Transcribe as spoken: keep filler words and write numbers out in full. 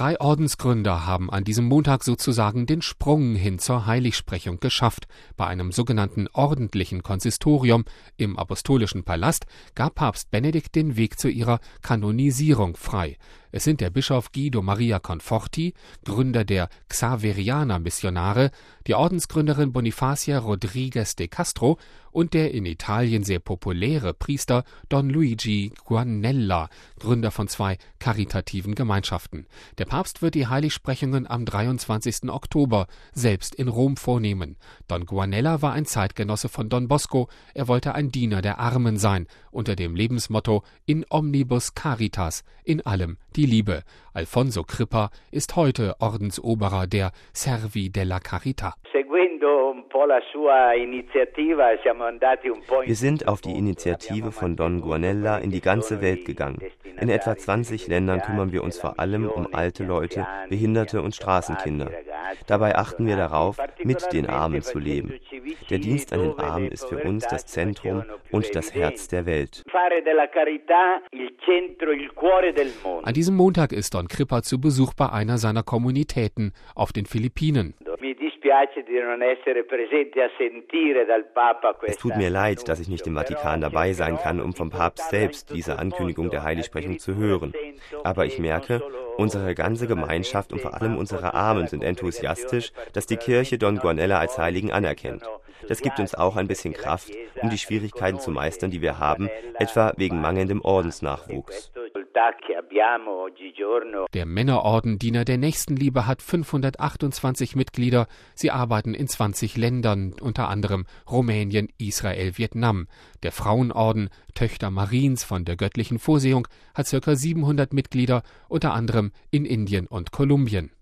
Drei Ordensgründer haben an diesem Montag sozusagen den Sprung hin zur Heiligsprechung geschafft. Bei einem sogenannten ordentlichen Konsistorium im Apostolischen Palast gab Papst Benedikt den Weg zu ihrer Kanonisierung frei. Es sind der Bischof Guido Maria Conforti, Gründer der Xaverianer-Missionare, die Ordensgründerin Bonifacia Rodriguez de Castro und der in Italien sehr populäre Priester Don Luigi Guanella, Gründer von zwei karitativen Gemeinschaften. Der Papst wird die Heiligsprechungen am dreiundzwanzigsten Oktober selbst in Rom vornehmen. Don Guanella war ein Zeitgenosse von Don Bosco. Er wollte ein Diener der Armen sein, unter dem Lebensmotto In omnibus caritas, in allem die Liebe. Alfonso Crippa ist heute Ordensoberer der Servi della Carità. Wir sind auf die Initiative von Don Guanella in die ganze Welt gegangen. In etwa zwanzig Ländern kümmern wir uns vor allem um alte Leute, Behinderte und Straßenkinder. Dabei achten wir darauf, mit den Armen zu leben. Der Dienst an den Armen ist für uns das Zentrum und das Herz der Welt. An diesem Montag ist Don Crippa zu Besuch bei einer seiner Kommunitäten auf den Philippinen. Es tut mir leid, dass ich nicht im Vatikan dabei sein kann, um vom Papst selbst diese Ankündigung der Heiligsprechung zu hören. Aber ich merke, unsere ganze Gemeinschaft und vor allem unsere Armen sind enthusiastisch, dass die Kirche Don Guanella als Heiligen anerkennt. Das gibt uns auch ein bisschen Kraft, um die Schwierigkeiten zu meistern, die wir haben, etwa wegen mangelndem Ordensnachwuchs. Der Männerorden Diener der Nächstenliebe hat fünfhundertachtundzwanzig Mitglieder. Sie arbeiten in zwanzig Ländern, unter anderem Rumänien, Israel, Vietnam. Der Frauenorden Töchter Mariens von der göttlichen Vorsehung hat ca. siebenhundert Mitglieder, unter anderem in Indien und Kolumbien.